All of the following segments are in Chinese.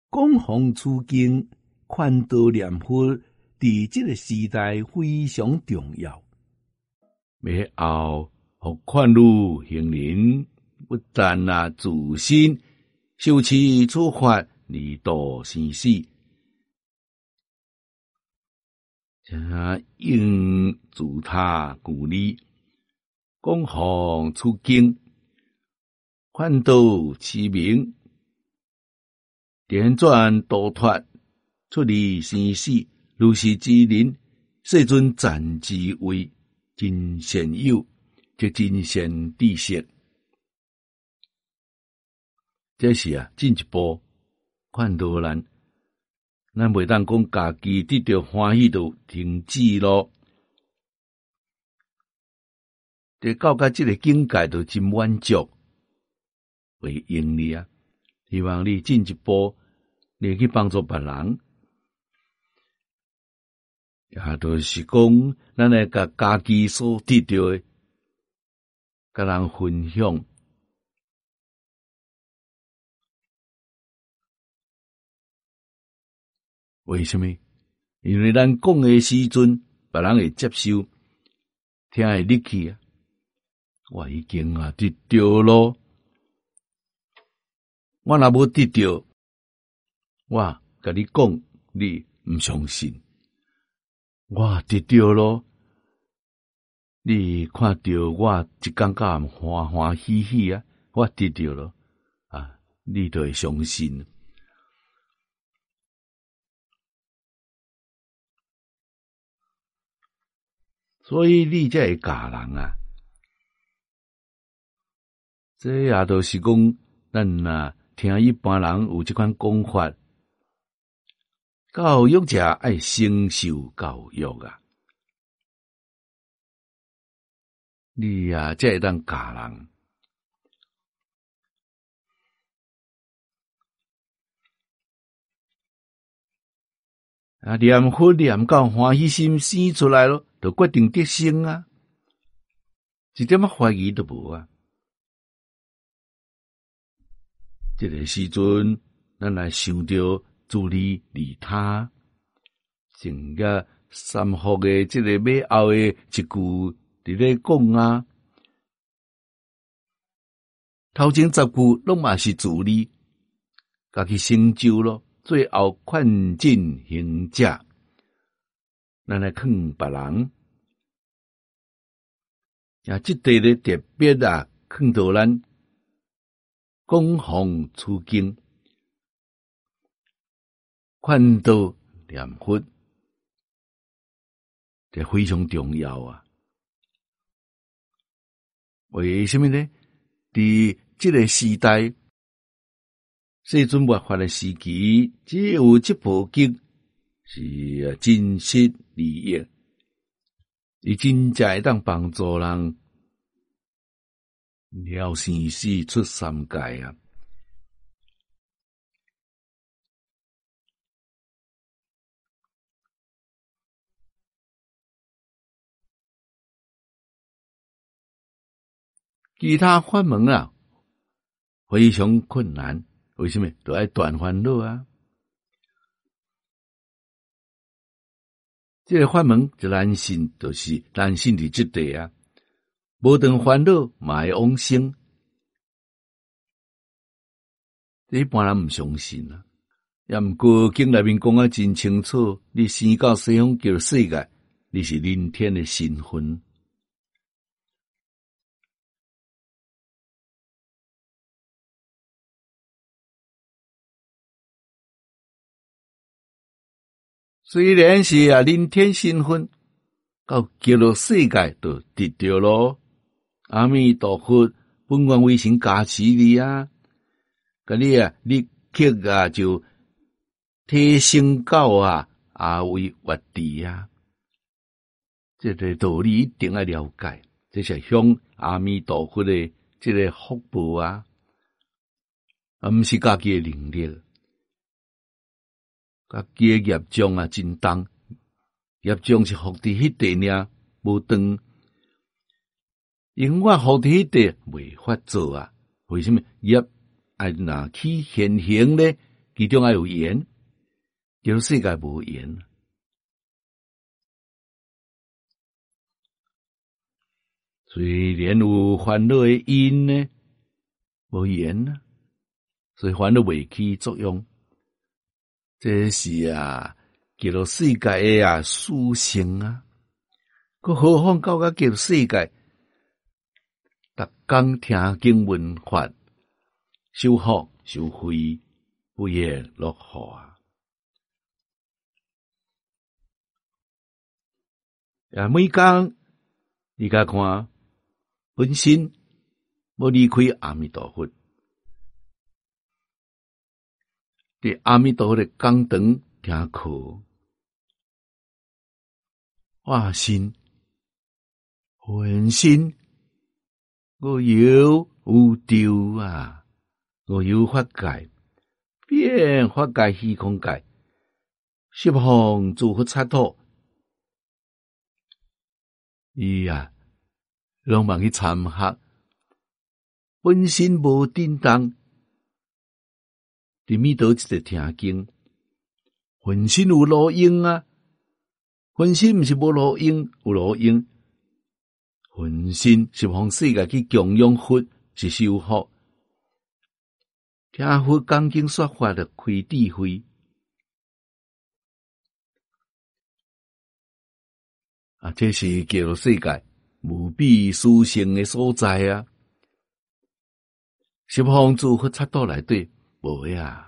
广弘此经，劝导念佛，伫这个时代非常重要。要后互劝儒行人，不但自身修持处法，离道生死，且应自他故利，广弘此经，劝导持名，颠转度脱，出离生死，如是之人，世尊赞之为真善友，即真善知识。这是进一步劝导咱袂当讲家己得到欢喜就停止咯。得到达这个境界就真满足为用你啊！希望你进一步，你去帮助别人，也就是讲，咱来甲家己所得到的，甲人分享。为什么？因为咱讲的时阵，别人会接受，听会入去啊！我已经得到咯，我若无得到，我甲你讲，你毋相信。我得到咯，你看到我一感觉欢欢喜喜啊！我得到咯啊，你就会相信。所以你才会教人啊，这也都是讲，咱听一般人有这款讲法，教育者爱承受教育啊，你才会当教人。念佛念到欢喜心生出来咯，就决定得生啊，一点怀疑都无啊。这个时阵，咱来想着自利利他，成个三福的这个尾后的一句伫咧讲啊，头前10句拢嘛是自利，家己成就咯。最后劝进行者，咱来劝别人，也即块咧特别劝导咱广弘此经，劝导念佛，这非常重要啊！为什么呢？伫这个时代，世尊末法的时期，只有这部经是真实利益，伊真正会当帮助人了生死出三界啊！其他法门非常困难。为什么？都爱断烦恼啊！这个法门就难信，就是难信伫即地啊！无断烦恼，嘛会往生。一般人毋相信啊！也毋过经内面讲真清楚，你生到西方叫世界，你是人天的身份。虽然是人天身份，到极乐世界就得到咯。阿弥陀佛本愿威神加持你啊，甲你立刻就提升到阿维越地啊。这个道理一定要了解，这是向阿弥陀佛的这个福报啊，毋是家己的能力。家己的业障真重，业障是福伫迄地呢，无断。因我福伫迄地未法做啊，为什么业爱起现行呢？ 其中还有缘，极乐世界无缘。虽然有烦恼的因呢，无缘啊，所以烦恼未起作用。这是极乐世界的殊胜啊！佮何况到极乐世界，逐工听经闻法，修福修慧，不亦乐乎啊！每工你甲看，本身要离开阿弥陀佛，伫阿弥陀佛的讲堂听课，化身浑身我有宇宙啊，我有法界，变法界虚空界，十方诸佛刹土，拢忙去参学，本身无振动，伫弥陀一直听经，浑身有路用啊，浑身毋是无路用，有路用。浑身十方世界去供养佛是修福，听佛讲经说法的开智慧这是极乐世界无比殊胜的所在啊！十方诸佛刹土内底无呀。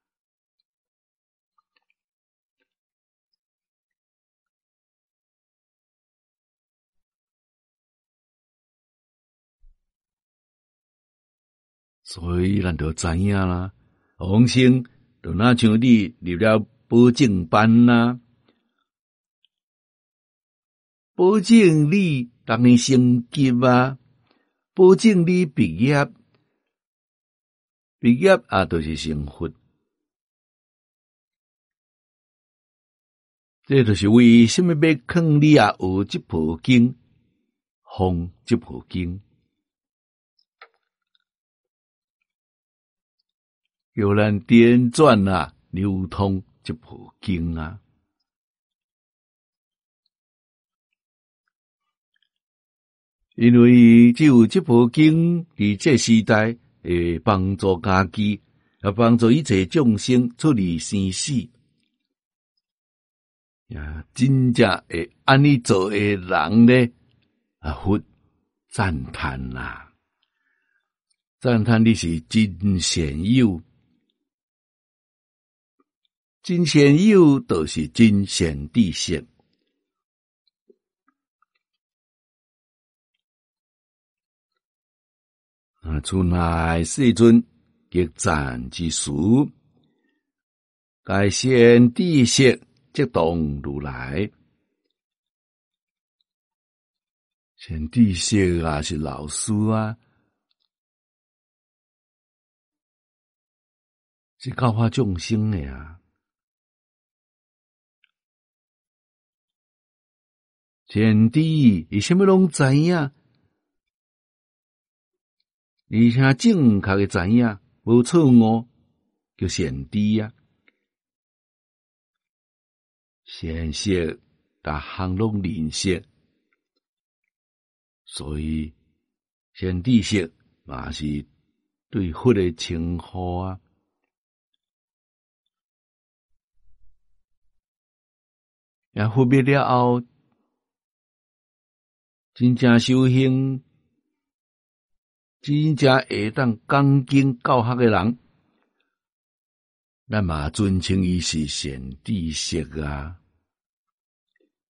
所以咱就知影啦，往生就若像你入了保证班啦，保证你逐年升级啊，保证你毕业就是成佛。这就是为什么要劝你学这部经，放这部经。叫咱点转流通这部经啊！因为只有这部经伫这时代会帮助家己，也帮助一切众生出离生死。真正会安尼做的人呢，佛赞叹啦，赞叹你是真善友。真善友就是真善知识。出来世尊激赞之时，该善知识即动如来。善知识是老师啊，是教化众生的啊。善知伊什么拢知影，而且正确的知影，无错误，叫善知啊。善识逐项拢认识，所以善知识嘛是对佛的称呼啊。佛灭了后，真正修行，真正会当讲经教学的人，咱嘛尊称伊是善知识啊。